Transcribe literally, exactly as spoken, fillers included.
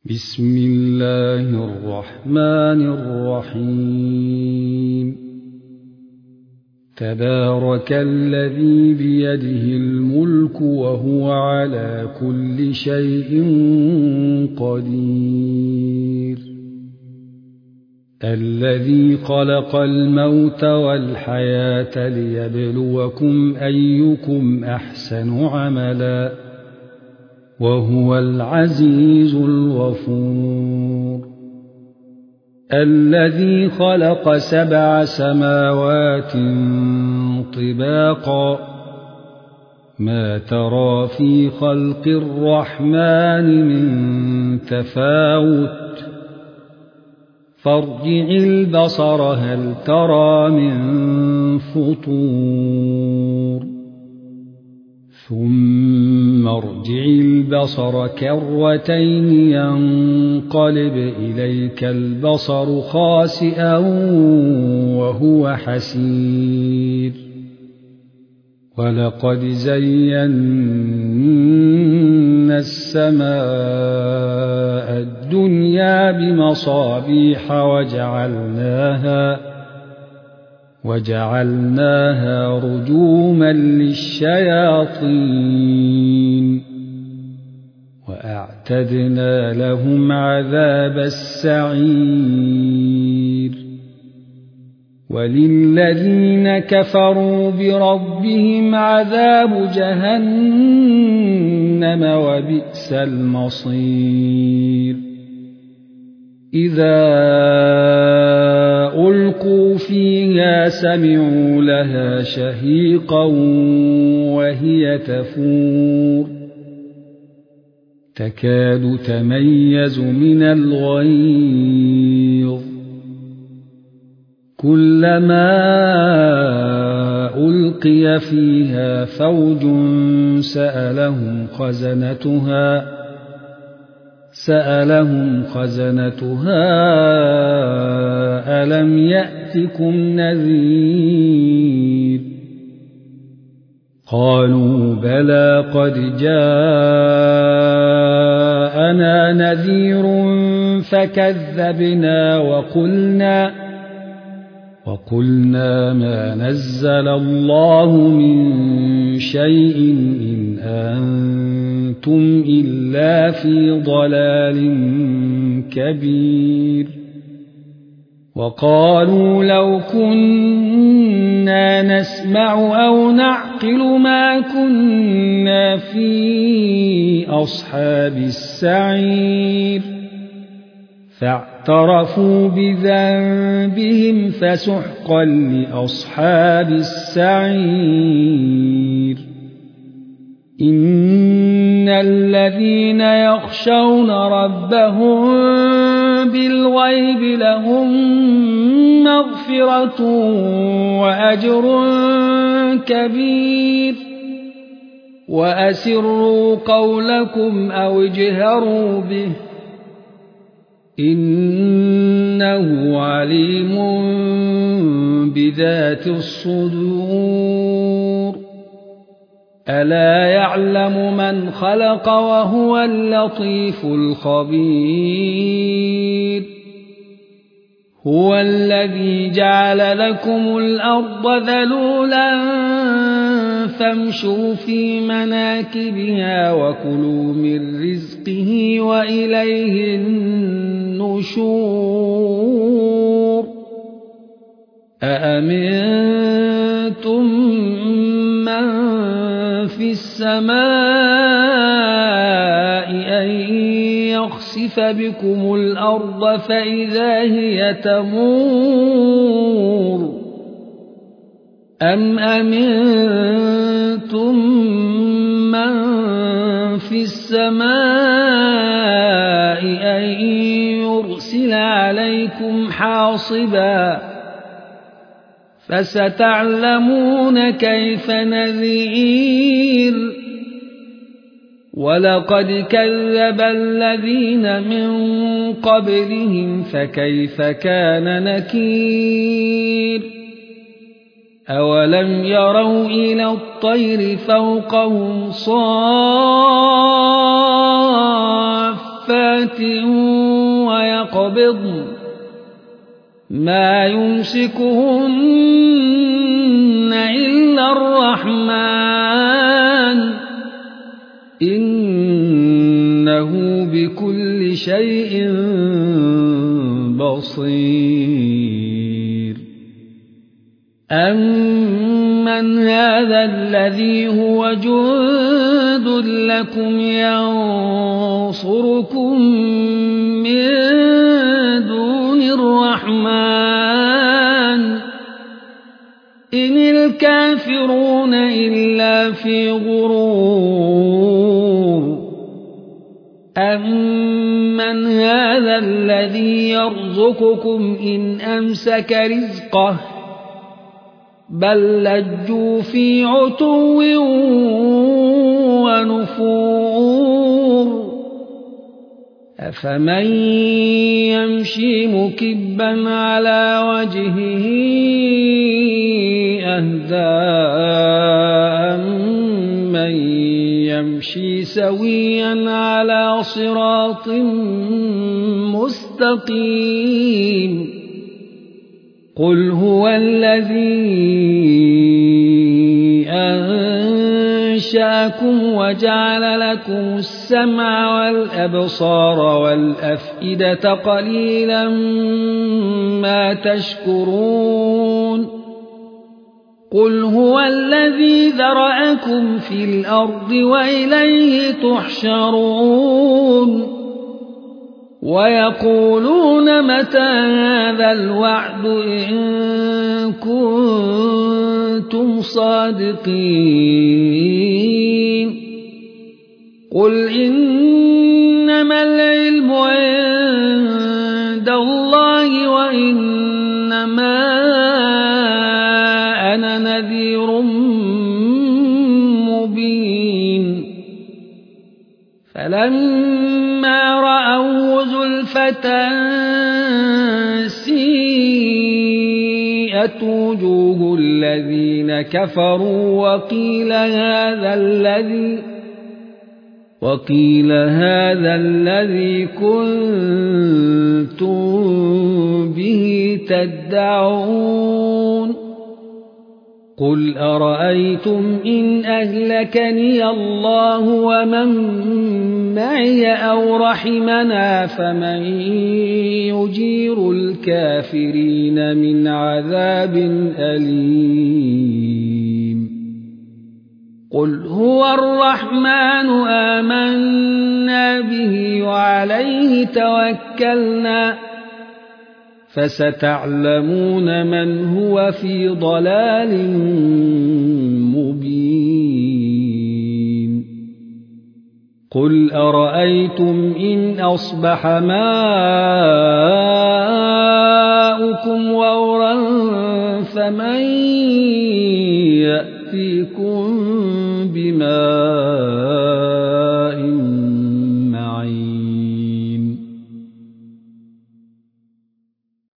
بسم الله الرحمن الرحيم تبارك الذي بيده الملك وهو على كل شيء قدير الذي خلق الموت والحياة ليبلوكم أيكم أحسن عملا وهو العزيز الغفور الذي خلق سبع سماوات طباقا ما ترى في خلق الرحمن من تفاوت فارجع البصر هل ترى من فطور ثم ارجع البصر كرتين ينقلب إليك البصر خاسئا وهو حسير ولقد زينا السماء الدنيا بمصابيح وجعلناها وجعلناها رجوما للشياطين وأعتدنا لهم عذاب السعير وللذين كفروا بربهم عذاب جهنم وبئس المصير إذا ألقوا فيها سمعوا لها شهيقا وهي تفور تكاد تميز من الغيظ كلما ألقي فيها فوج سألهم خزنتها سألهم خزنتها ألم يأتكم نذير قالوا بلى قد جاءنا نذير فكذبنا وقلنا وقلنا ما نزل الله من شيء إن أنتم إلا في ضلال كبير وقالوا لو كنا نسمع أو نعقل ما كنا في أصحاب السعير فاعترفوا بذنبهم فسحقا لأصحاب السعير إن الذين يخشون ربهم بالغيب لهم مغفرة وأجر كبير وأسروا قولكم أو اجهروا به إنه عليم بذات الصدور ألا يعلم من خلق وهو اللطيف الخبير هو الذي جعل لكم الأرض ذلولا فامشوا في مناكبها وكلوا من رزقه وإليه النشور أأمنتم من في السماء أن يخسف بكم الأرض فإذا هي تمور أم أمنتم من في السماء أن يرسل عليكم حاصبا فستعلمون كيف نذير ولقد كذب الذين من قبلهم فكيف كان نكير أولم يروا إلى الطير فوقهم صافات مترفات ويقبضن ما يمسكهن إلا الرحمن إنه بكل شيء بصير أمن هذا الذي هو جند لكم ينصركم من دون الرحمن إن الكافرون إلا في غرور أمن هذا الذي يرزقكم إن أمسك رزقه بل لجوا في عتو ونفور أفمن يمشي مكبا على وجهه أهدى أمن يمشي سويا على صراط مستقيم قل هو الذي أنشأكم وجعل لكم السمع والأبصار والأفئدة قليلا ما تشكرون قل هو الذي ذرأكم في الأرض وإليه تحشرون ويقولون متى هذا الوعد إن كنتم صادقين قل إنما العلم عند الله وإنما أنا نذير مبين فلما رأوه زلفة سيئت وجوه الذين كفروا وقيل هذا الذي وقيل هذا الذي كنتم به تدعون قل أرأيتم إن أهلكني الله ومن معي أو رحمنا فمن يجير الكافرين من عذاب أليم قل هو الرحمن آمنا به وعليه توكلنا فستعلمون من هو في ضلال مبين قل أرأيتم إن أصبح ماؤكم غورا فمن